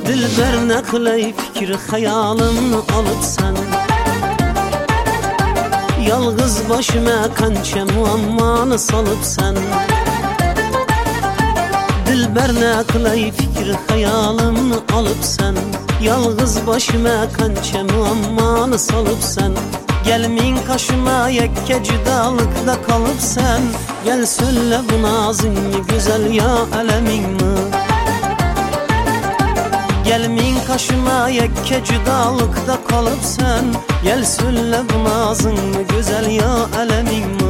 Dilber ne kılay fikir hayalımı alıp sen. Yalğız başıma kança muammanı salıp sen. Dilber ne kılay fikir hayalımı alıp sen. Yalğız başıma kança muammanı salıp sen. Gelmin kaşıma yekke cüdalıkta kalıp sen. Gel söyle bu nazın mı güzel ya alemin mi? Gelmin kaşıma yekke cüdalıkta kalıp sen. Gel söyle bu nazın mı güzel ya alemin mi?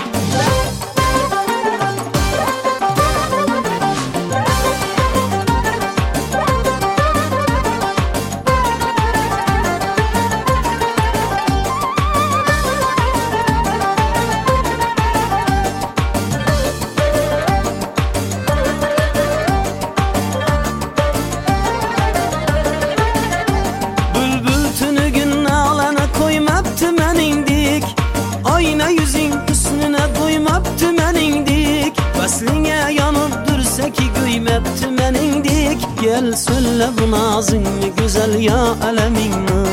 Ayna yüzün hüsnüne doymaptı menindik. Vesline yanıp dursa ki güymepti menindik. Gel söyle bu nazın mı güzel ya alemin mi?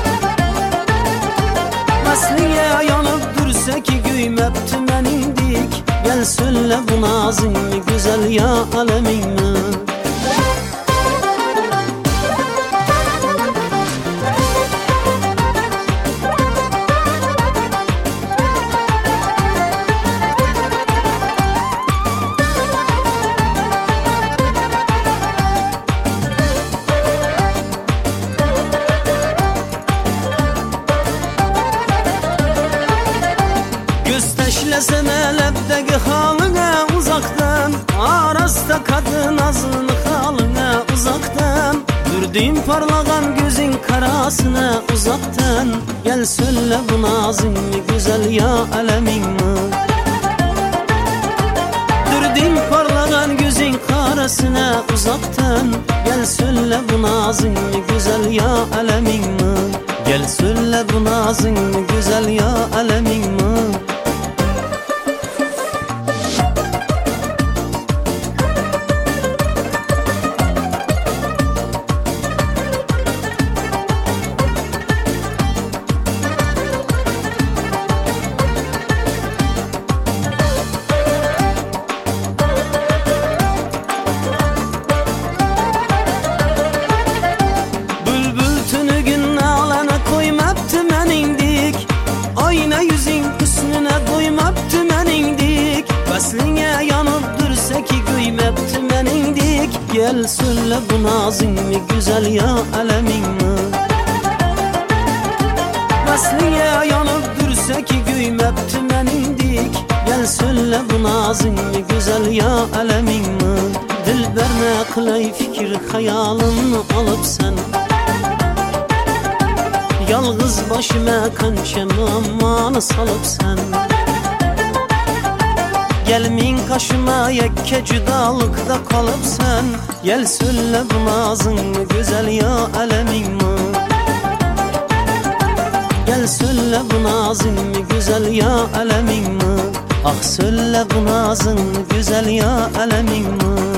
Vesline yanıp dursa ki güymepti menindik. Gel söyle bu nazın mı güzel ya alemin mi? Gösteşlesene lebdeki haline uzaktan. Arasta kadın azını haline uzaktan. Dürdüğüm parlagan gözün karasına uzaktan. Gel söyle bu nazın mı güzel ya alemin mi? Dürdüğüm parlagan gözün karasına uzaktan. Gel söyle bu nazın mı güzel ya alemin mi? Gel söyle bu nazın mı güzel ya alemin mi? Ayna yüzün hüsnüne doymaptı menindik. Vesline yanıp dursa ki güymepti menindik. Gel söyle bu nazın mı güzel ya alemin mi? Vesline yanıp dursa ki güymepti menindik. Gel söyle bu nazın mı güzel ya alemin mi? Dilber ne kılay fikir hayalımı alıp sen. Yalğız başıma kança muammanı salıp sen. Gelmin kaşıma yekke cüdalıkta kalıp sen. Gel söyle bu nazın mı güzel ya alemin mi? Gel söyle bu nazın mı güzel ya alemin mi? Ah söyle bu nazın mı güzel ya alemin mi?